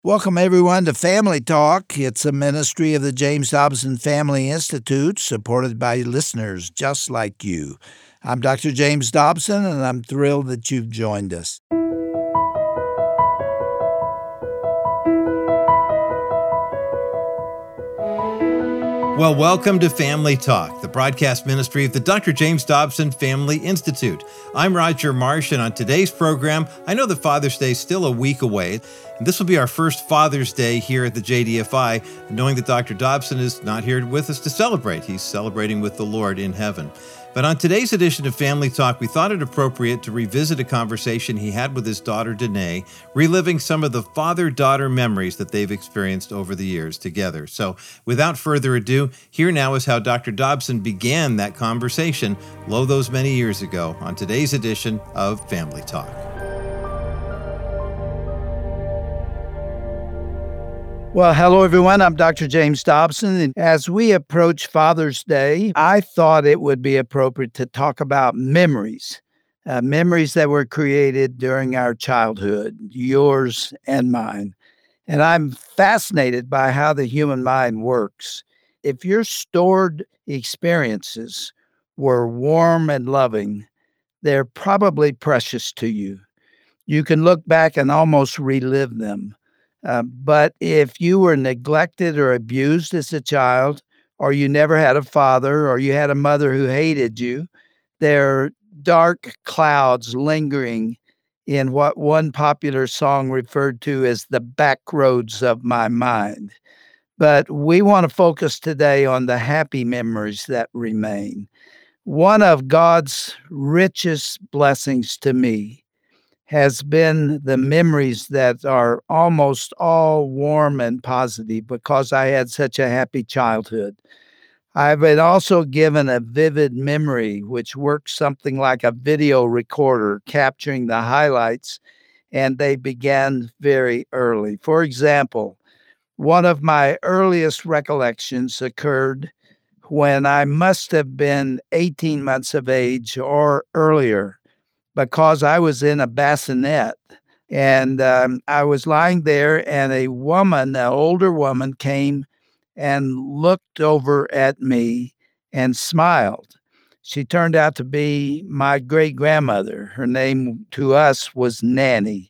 Welcome, everyone, to Family Talk. It's a ministry of the James Dobson Family Institute, supported by listeners just like you. I'm Dr. James Dobson, and I'm thrilled that you've joined us. Well, welcome to Family Talk, the broadcast ministry of the Dr. James Dobson Family Institute. I'm Roger Marsh, and on today's program, I know that Father's Day is still a week away, and this will be our first Father's Day here at the JDFI, knowing that Dr. Dobson is not here with us to celebrate. He's celebrating with the Lord in heaven. But on today's edition of Family Talk, we thought it appropriate to revisit a conversation he had with his daughter, Danae, reliving some of the father-daughter memories that they've experienced over the years together. So without further ado, here now is how Dr. Dobson began that conversation those many years ago on today's edition of Family Talk. Well, hello, everyone. I'm Dr. James Dobson. And as we approach Father's Day, I thought it would be appropriate to talk about memories that were created during our childhood, yours and mine. And I'm fascinated by how the human mind works. If your stored experiences were warm and loving, they're probably precious to you. You can look back and almost relive them. But if you were neglected or abused as a child, or you never had a father, or you had a mother who hated you, there are dark clouds lingering in what one popular song referred to as the back roads of my mind. But we want to focus today on the happy memories that remain. One of God's richest blessings to me has been the memories that are almost all warm and positive because I had such a happy childhood. I've been also given a vivid memory, which works something like a video recorder, capturing the highlights, and they began very early. For example, one of my earliest recollections occurred when I must have been 18 months of age or earlier, because I was in a bassinet and I was lying there, and a woman, an older woman, came and looked over at me and smiled. She turned out to be my great grandmother. Her name to us was Nanny.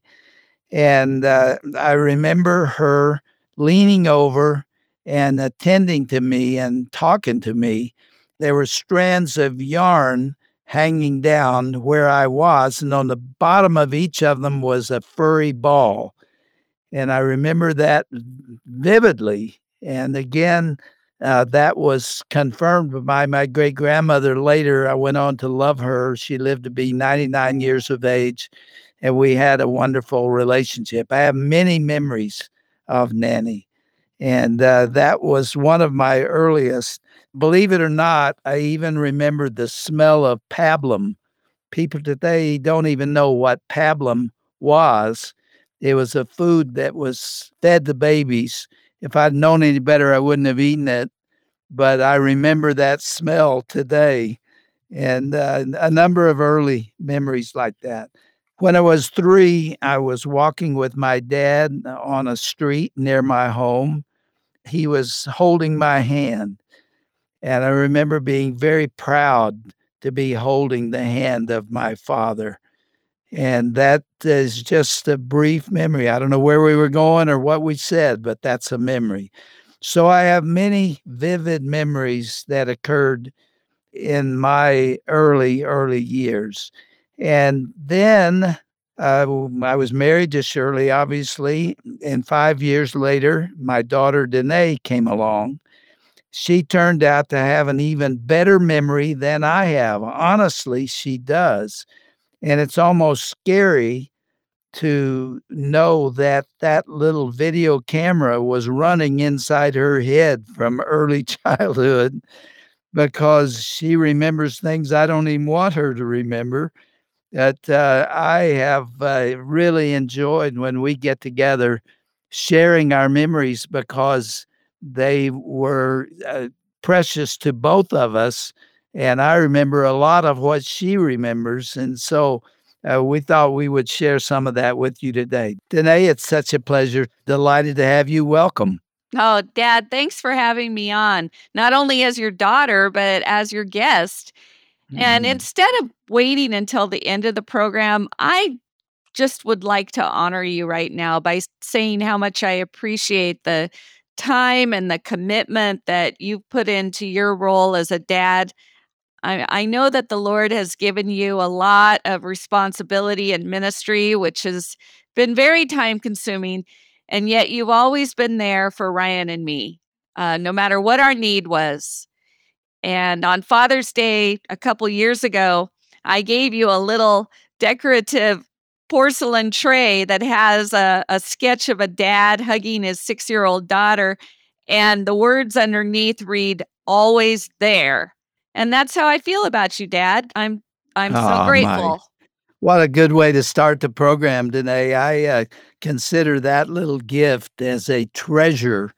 And I remember her leaning over and attending to me and talking to me. There were strands of yarn hanging down where I was, and on the bottom of each of them was a furry ball. And I remember that vividly. And again, that was confirmed by my great grandmother later. I went on to love her. She lived to be 99 years of age, and we had a wonderful relationship. I have many memories of Nanny, and that was one of my earliest. Believe it or not, I even remember the smell of pablum. People today don't even know what pablum was. It was a food that was fed to babies. If I'd known any better, I wouldn't have eaten it. But I remember that smell today, and a number of early memories like that. When I was 3, I was walking with my dad on a street near my home. He was holding my hand, and I remember being very proud to be holding the hand of my father. And that is just a brief memory. I don't know where we were going or what we said, but that's a memory. So I have many vivid memories that occurred in my early years. And then I was married to Shirley, obviously, and 5 years later, my daughter Danae came along. She turned out to have an even better memory than I have. Honestly, she does. And it's almost scary to know that that little video camera was running inside her head from early childhood, because she remembers things I don't even want her to remember. That I have really enjoyed when we get together sharing our memories, because they were precious to both of us. And I remember a lot of what she remembers. And so We thought we would share some of that with you today. Danae, it's such a pleasure. Delighted to have you. Welcome. Oh, Dad, thanks for having me on, not only as your daughter, but as your guest. And Mhm. instead of waiting until the end of the program, I just would like to honor you right now by saying how much I appreciate the time and the commitment that you've put into your role as a dad. I know that the Lord has given you a lot of responsibility and ministry, which has been very time consuming. And yet you've always been there for Ryan and me, no matter what our need was. And on Father's Day a couple years ago, I gave you a little decorative porcelain tray that has a sketch of a dad hugging his 6-year-old daughter. And the words underneath read, always there. And that's how I feel about you, Dad. I'm so Oh, my. grateful. What a good way to start the program, Danae. I consider that little gift as a treasure.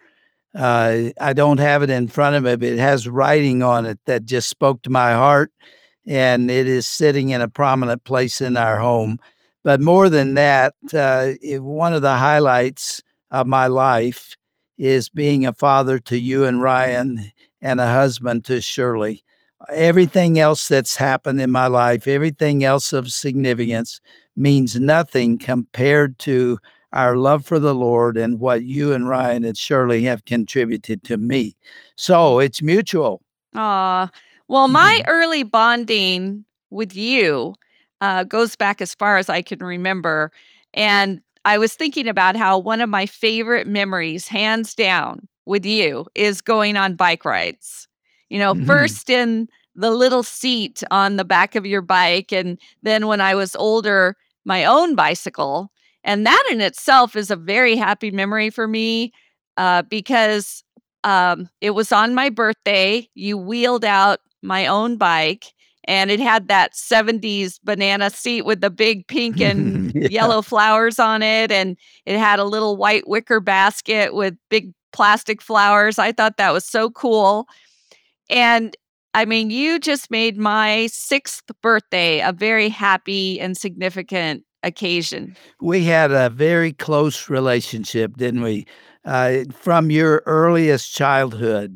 I don't have it in front of me, but it has writing on it that just spoke to my heart, and it is sitting in a prominent place in our home. But more than that, one of the highlights of my life is being a father to you and Ryan and a husband to Shirley. Everything else that's happened in my life, everything else of significance means nothing compared to our love for the Lord and what you and Ryan and Shirley have contributed to me. So it's mutual. Aw. Well, my Mhm. early bonding with you goes back as far as I can remember. And I was thinking about how one of my favorite memories, hands down, with you is going on bike rides. Mhm. First in the little seat on the back of your bike, and then when I was older, my own bicycle. And that in itself is a very happy memory for me because it was on my birthday. You wheeled out my own bike, and it had that 70s banana seat with the big pink and Yeah. yellow flowers on it, and it had a little white wicker basket with big plastic flowers. I thought that was so cool. And I mean, you just made my 6th birthday a very happy and significant occasion. We had a very close relationship, didn't we? From your earliest childhood.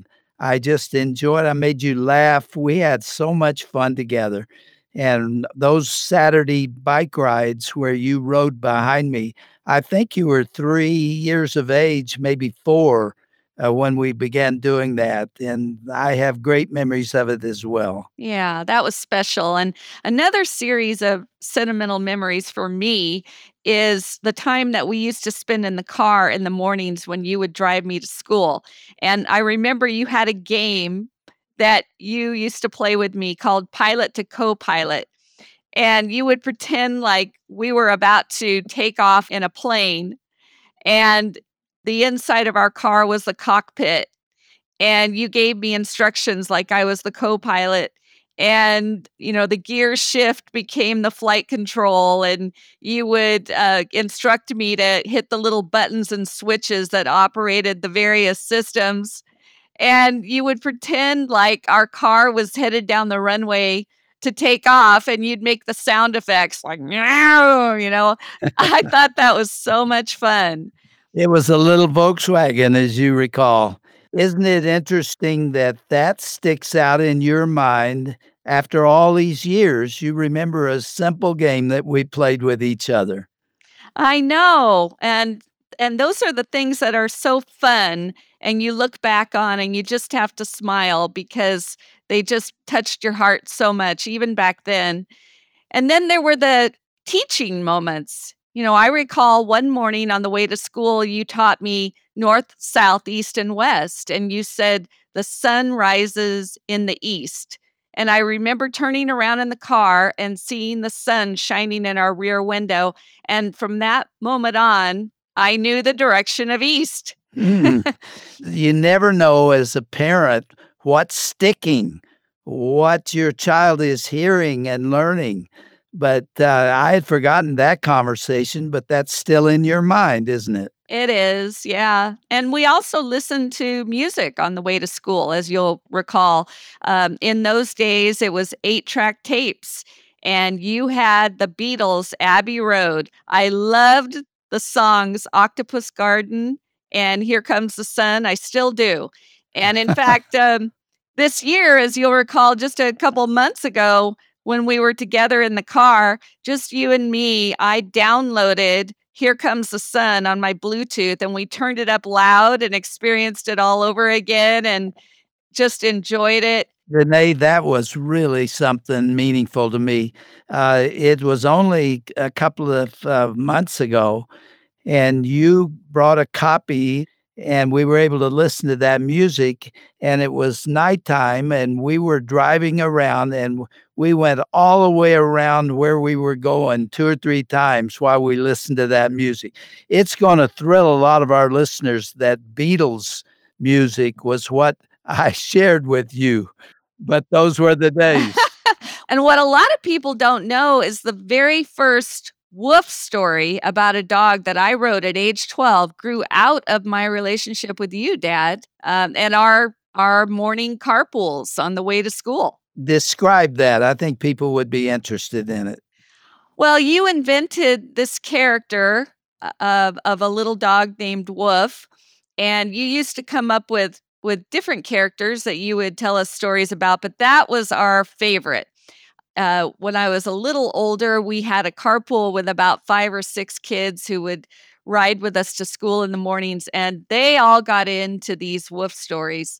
I made you laugh. We had so much fun together. And those Saturday bike rides where you rode behind me, I think you were 3 years of age, maybe four, when we began doing that. And I have great memories of it as well. Yeah, that was special. And another series of sentimental memories for me is the time that we used to spend in the car in the mornings when you would drive me to school. And I remember you had a game that you used to play with me called Pilot to Co-Pilot. And you would pretend like we were about to take off in a plane, and the inside of our car was the cockpit, and you gave me instructions like I was the co-pilot, and the gear shift became the flight control, and you would instruct me to hit the little buttons and switches that operated the various systems, and you would pretend like our car was headed down the runway to take off, and you'd make the sound effects like meow, I thought that was so much fun. It was a little Volkswagen, as you recall. Isn't it interesting that that sticks out in your mind after all these years? You remember a simple game that we played with each other. I know, and those are the things that are so fun, and you look back on and you just have to smile because they just touched your heart so much even back then. And then there were the teaching moments. I recall one morning on the way to school, you taught me north, south, east, and west. And you said, the sun rises in the east. And I remember turning around in the car and seeing the sun shining in our rear window. And from that moment on, I knew the direction of east. Mm. You never know as a parent what's sticking, what your child is hearing and learning. But I had forgotten that conversation, but that's still in your mind, isn't it? It is, yeah. And we also listened to music on the way to school, as you'll recall. In those days, it was 8-track tapes. and you had the Beatles' Abbey Road. I loved the songs Octopus Garden and Here Comes the Sun. I still do. And in fact, this year, as you'll recall, just a couple months ago, when we were together in the car, just you and me, I downloaded Here Comes the Sun on my Bluetooth, and we turned it up loud and experienced it all over again and just enjoyed it. Renee, that was really something meaningful to me. It was only a couple of months ago, and you brought a copy, and we were able to listen to that music. And it was nighttime, and we were driving around, and we went all the way around where we were going 2 or 3 times while we listened to that music. It's going to thrill a lot of our listeners that Beatles music was what I shared with you, but those were the days. And what a lot of people don't know is the very first Woof story about a dog that I wrote at age 12 grew out of my relationship with you, Dad, and our morning carpools on the way to school. Describe that. I think people would be interested in it. Well, you invented this character of a little dog named Woof, and you used to come up with different characters that you would tell us stories about, but that was our favorite. When I was a little older, we had a carpool with about 5 or 6 kids who would ride with us to school in the mornings, and they all got into these Woof stories.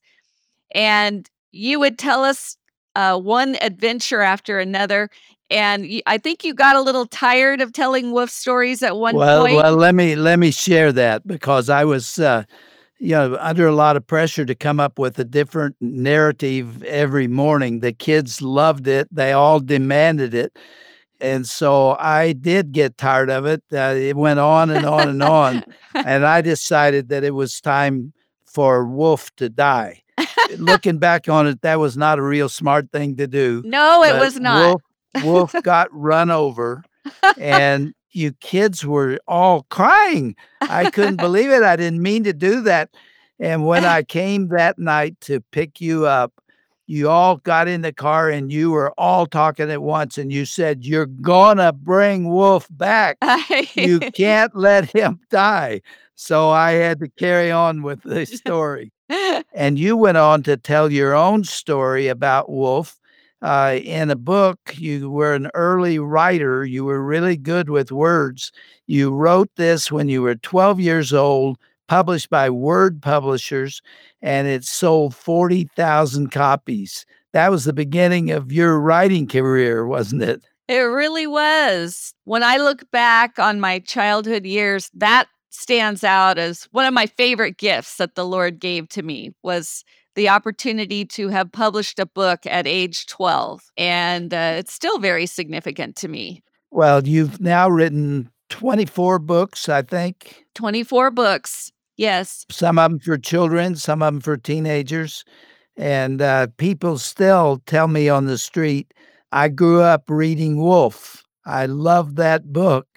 And you would tell us one adventure after another. And I think you got a little tired of telling Woof stories at one point. Well, let me share that because I was under a lot of pressure to come up with a different narrative every morning. The kids loved it. They all demanded it. And so I did get tired of it. It went on and on and on. And I decided that it was time for Wolf to die. Looking back on it, that was not a real smart thing to do. No, it was not. Wolf got run over, and you kids were all crying. I couldn't believe it. I didn't mean to do that. And when I came that night to pick you up, you all got in the car and you were all talking at once. And you said, "You're gonna bring Wolf back. You can't let him die." So I had to carry on with the story. And you went on to tell your own story about Wolf. In a book, you were an early writer. You were really good with words. You wrote this when you were 12 years old, published by Word Publishers, and it sold 40,000 copies. That was the beginning of your writing career, wasn't it? It really was. When I look back on my childhood years, that stands out as one of my favorite gifts that the Lord gave to me was the opportunity to have published a book at age 12. And it's still very significant to me. Well, you've now written 24 books, I think. 24 books, yes. Some of them for children, some of them for teenagers. And people still tell me on the street, I grew up reading Wolf. I love that book.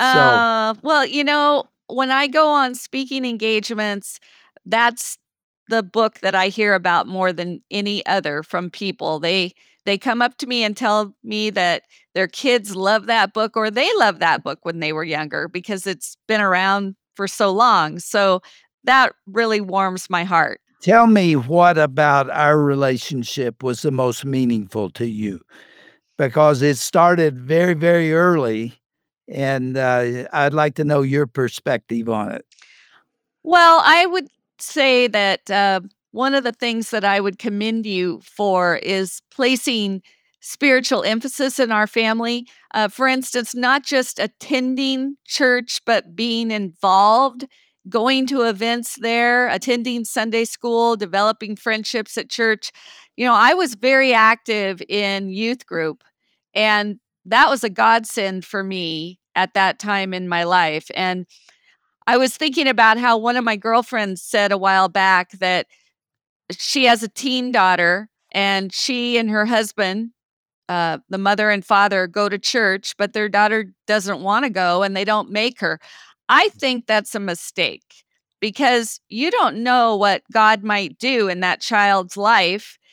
Well, when I go on speaking engagements, that's the book that I hear about more than any other from people. They come up to me and tell me that their kids love that book or they love that book when they were younger because it's been around for so long. So that really warms my heart. Tell me what about our relationship was the most meaningful to you? Because it started very, very early, and I'd like to know your perspective on it. Well, I would say that one of the things that I would commend you for is placing spiritual emphasis in our family. For instance, not just attending church, but being involved, going to events there, attending Sunday school, developing friendships at church. I was very active in youth group, and that was a godsend for me at that time in my life. And I was thinking about how one of my girlfriends said a while back that she has a teen daughter and she and her husband, the mother and father, go to church, but their daughter doesn't want to go and they don't make her. I think that's a mistake because you don't know what God might do in that child's life.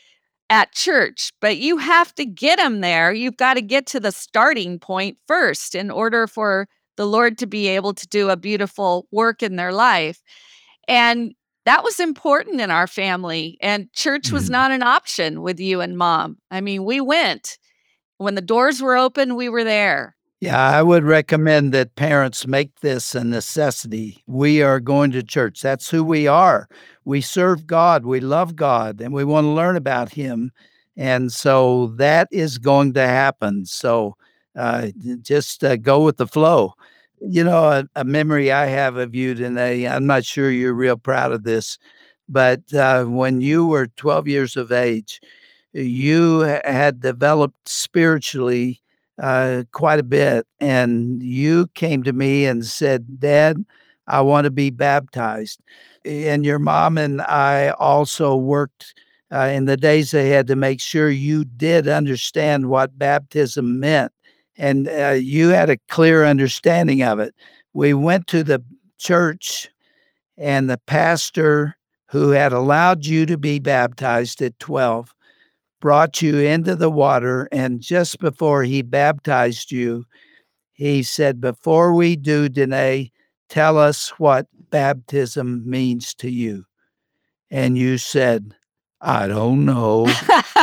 at church, but you have to get them there. You've got to get to the starting point first in order for the Lord to be able to do a beautiful work in their life. And that was important in our family. And church was Mhm. not an option with you and mom. I mean, we went. When the doors were open, we were there. Yeah, I would recommend that parents make this a necessity. We are going to church. That's who we are. We serve God, we love God, and we want to learn about Him. And so that is going to happen. So just go with the flow. A memory I have of you, Danae, I'm not sure you're real proud of this, but when you were 12 years of age, you had developed spiritually quite a bit. And you came to me and said, Dad, I want to be baptized. And your mom and I also worked in the days ahead to make sure you did understand what baptism meant. And you had a clear understanding of it. We went to the church, and the pastor who had allowed you to be baptized at 12 brought you into the water, and just before he baptized you, he said, "Before we do, Danae, tell us what baptism means to you." And you said, "I don't know."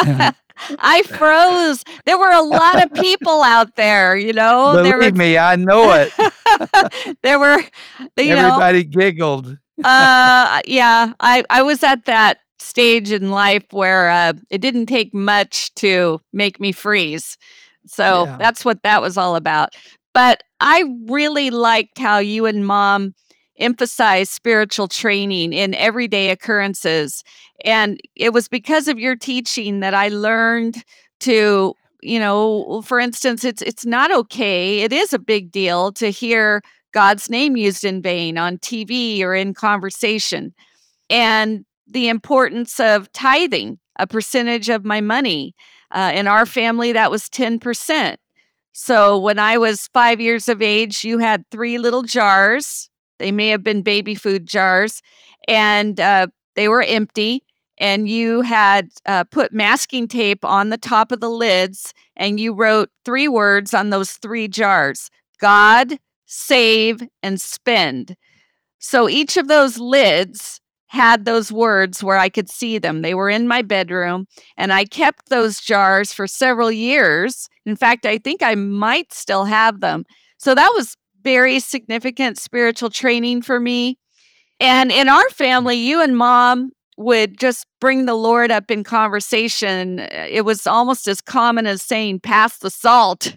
I froze. There were a lot of people out there, there were Believe me, I know it. there were, you know, Everybody giggled. yeah, I was at that stage in life where it didn't take much to make me freeze. So Yeah. that's what that was all about. But I really liked how you and mom emphasized spiritual training in everyday occurrences. And it was because of your teaching that I learned to, for instance, it's not okay. It is a big deal to hear God's name used in vain on TV or in conversation. And the importance of tithing, a percentage of my money. In our family, that was 10%. So when I was 5 years of age, you had three little jars. They may have been baby food jars, and they were empty. And you had put masking tape on the top of the lids, and you wrote three words on those three jars: God, save, and spend. So each of those lids had those words where I could see them. They were in my bedroom, and I kept those jars for several years. In fact, I think I might still have them. So that was very significant spiritual training for me. And in our family, you and mom would just bring the Lord up in conversation. It was almost as common as saying, pass the salt.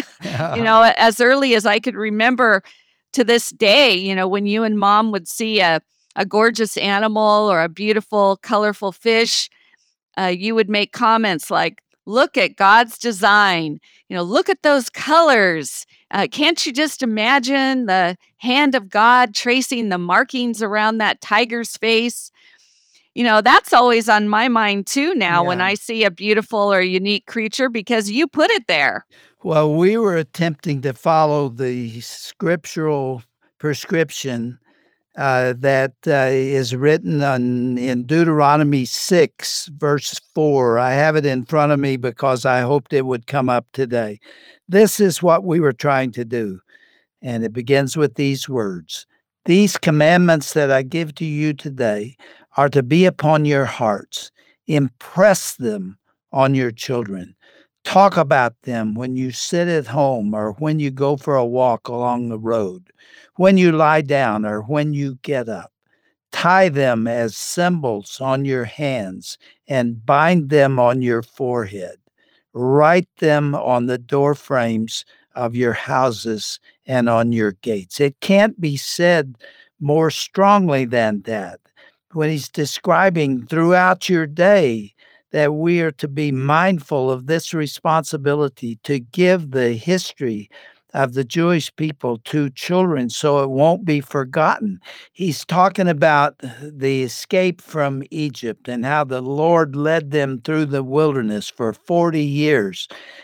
As early as I could remember to this day, when you and mom would see a gorgeous animal or a beautiful, colorful fish, you would make comments like, look at God's design, look at those colors. Can't you just imagine the hand of God tracing the markings around that tiger's face? That's always on my mind too now when Yeah. I see a beautiful or unique creature because you put it there. Well, we were attempting to follow the scriptural prescription that is written in Deuteronomy 6, verse 4. I have it in front of me because I hoped it would come up today. This is what we were trying to do, and it begins with these words: These commandments that I give to you today are to be upon your hearts. Impress them on your children. Talk about them when you sit at home or when you go for a walk along the road, when you lie down or when you get up. Tie them as symbols on your hands and bind them on your forehead. Write them on the door frames of your houses and on your gates. It can't be said more strongly than that. When he's describing throughout your day that we are to be mindful of this responsibility to give the history of the Jewish people to children so it won't be forgotten. He's talking about the escape from Egypt and how the Lord led them through the wilderness for 40 years.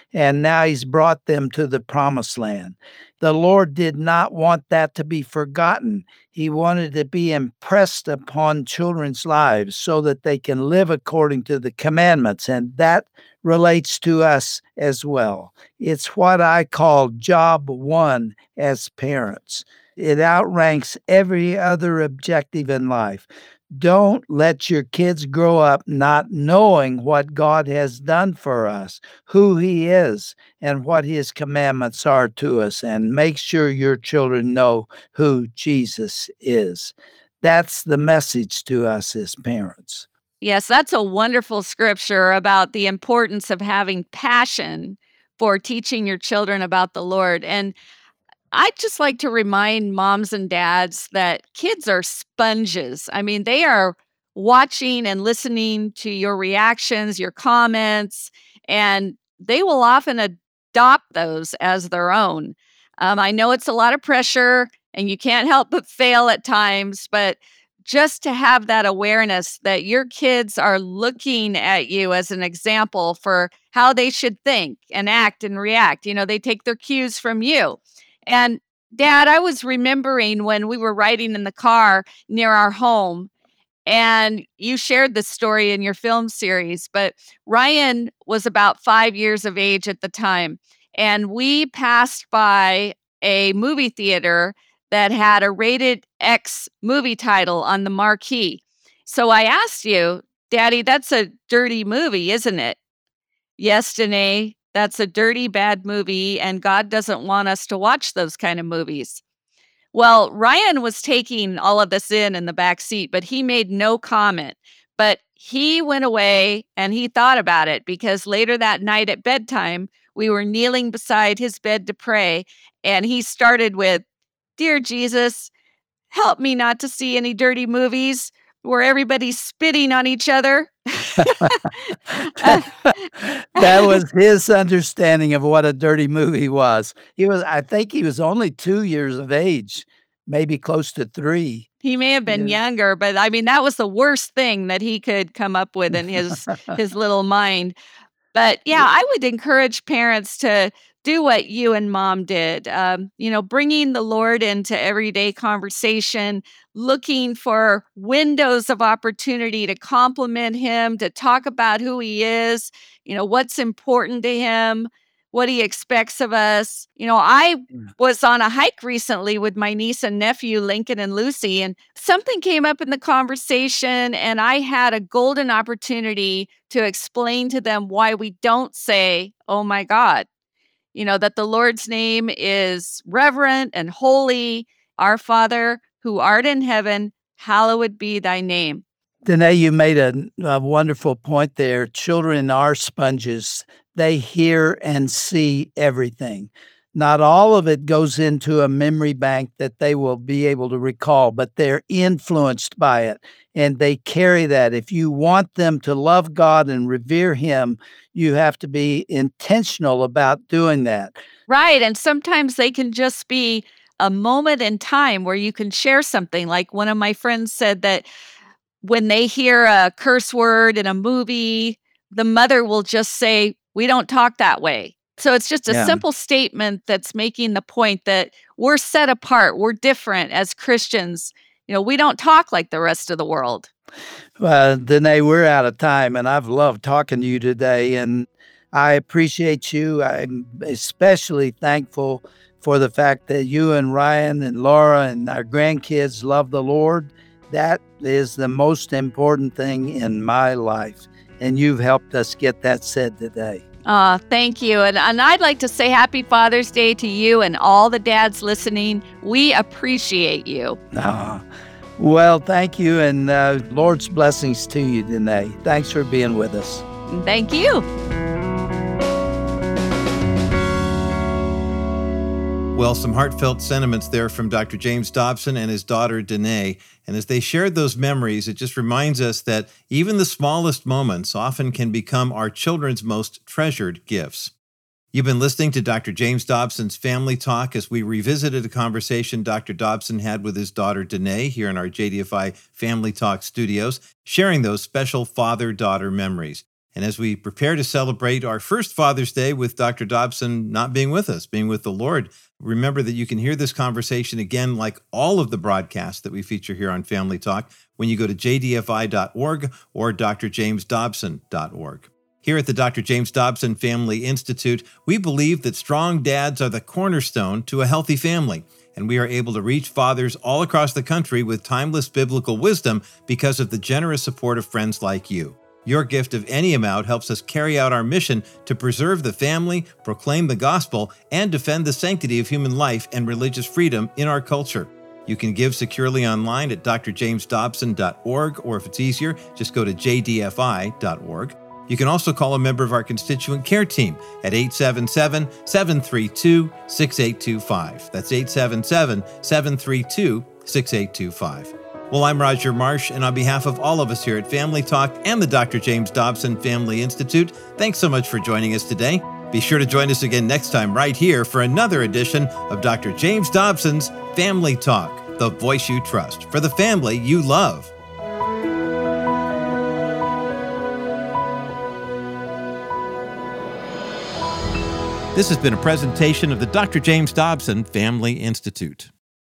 and now he's brought them to the promised land. The Lord did not want that to be forgotten. He wanted to be impressed upon children's lives so that they can live according to the commandments, and that relates to us as well. It's what I call job one as parents. It outranks every other objective in life. Don't let your kids grow up not knowing what God has done for us, who He is, and what His commandments are to us. And make sure your children know who Jesus is. That's the message to us as parents. Yes, that's a wonderful scripture about the importance of having passion for teaching your children about the Lord. And I'd just like to remind moms and dads that kids are sponges. I mean, they are watching and listening to your reactions, your comments, and they will often adopt those as their own. I know it's a lot of pressure and you can't help but fail at times, but just to have that awareness that your kids are looking at you as an example for how they should think and act and react. They take their cues from you. And Dad, I was remembering when we were riding in the car near our home, and you shared this story in your film series, but Ryan was about 5 years of age at the time, and we passed by a movie theater that had a rated X movie title on the marquee. So I asked you, Daddy, that's a dirty movie, isn't it? Yes, Danae, that's a dirty, bad movie, and God doesn't want us to watch those kind of movies. Well, Ryan was taking all of this in the back seat, but he made no comment. But he went away and he thought about it because later that night at bedtime, we were kneeling beside his bed to pray, and he started with, "Dear Jesus, help me not to see any dirty movies where everybody's spitting on each other." That was his understanding of what a dirty movie was. I think he was only 2 years of age, maybe close to 3. He may have been Yeah. younger, but I mean, that was the worst thing that he could come up with in his little mind. But yeah, I would encourage parents to do what you and mom did. Bringing the Lord into everyday conversation, looking for windows of opportunity to compliment Him, to talk about who He is, what's important to Him, what He expects of us. I Mm. was on a hike recently with my niece and nephew, Lincoln and Lucy, and something came up in the conversation, and I had a golden opportunity to explain to them why we don't say, "Oh my God." That the Lord's name is reverent and holy. Our Father, who art in heaven, hallowed be thy name. Danae, you made a wonderful point there. Children are sponges. They hear and see everything. Not all of it goes into a memory bank that they will be able to recall, but they're influenced by it and they carry that. If you want them to love God and revere Him, you have to be intentional about doing that. Right. And sometimes they can just be a moment in time where you can share something. Like one of my friends said that when they hear a curse word in a movie, the mother will just say, "We don't talk that way." So it's just a Yeah. simple statement that's making the point that we're set apart. We're different as Christians. We don't talk like the rest of the world. Danae, we're out of time, and I've loved talking to you today, and I appreciate you. I'm especially thankful for the fact that you and Ryan and Laura and our grandkids love the Lord. That is the most important thing in my life, and you've helped us get that said today. Thank you. And I'd like to say Happy Father's Day to you and all the dads listening. We appreciate you. Well, thank you, and Lord's blessings to you, Danae. Thanks for being with us. Thank you. Well, some heartfelt sentiments there from Dr. James Dobson and his daughter, Danae. And as they shared those memories, it just reminds us that even the smallest moments often can become our children's most treasured gifts. You've been listening to Dr. James Dobson's Family Talk as we revisited a conversation Dr. Dobson had with his daughter, Danae, here in our JDFI Family Talk studios, sharing those special father-daughter memories. And as we prepare to celebrate our first Father's Day with Dr. Dobson not being with us, being with the Lord, remember that you can hear this conversation again, like all of the broadcasts that we feature here on Family Talk, when you go to jdfi.org or drjamesdobson.org. Here at the Dr. James Dobson Family Institute, we believe that strong dads are the cornerstone to a healthy family, and we are able to reach fathers all across the country with timeless biblical wisdom because of the generous support of friends like you. Your gift of any amount helps us carry out our mission to preserve the family, proclaim the gospel, and defend the sanctity of human life and religious freedom in our culture. You can give securely online at drjamesdobson.org, or if it's easier, just go to jdfi.org. You can also call a member of our constituent care team at 877-732-6825. That's 877-732-6825. Well, I'm Roger Marsh, and on behalf of all of us here at Family Talk and the Dr. James Dobson Family Institute, thanks so much for joining us today. Be sure to join us again next time right here for another edition of Dr. James Dobson's Family Talk, the voice you trust for the family you love. This has been a presentation of the Dr. James Dobson Family Institute.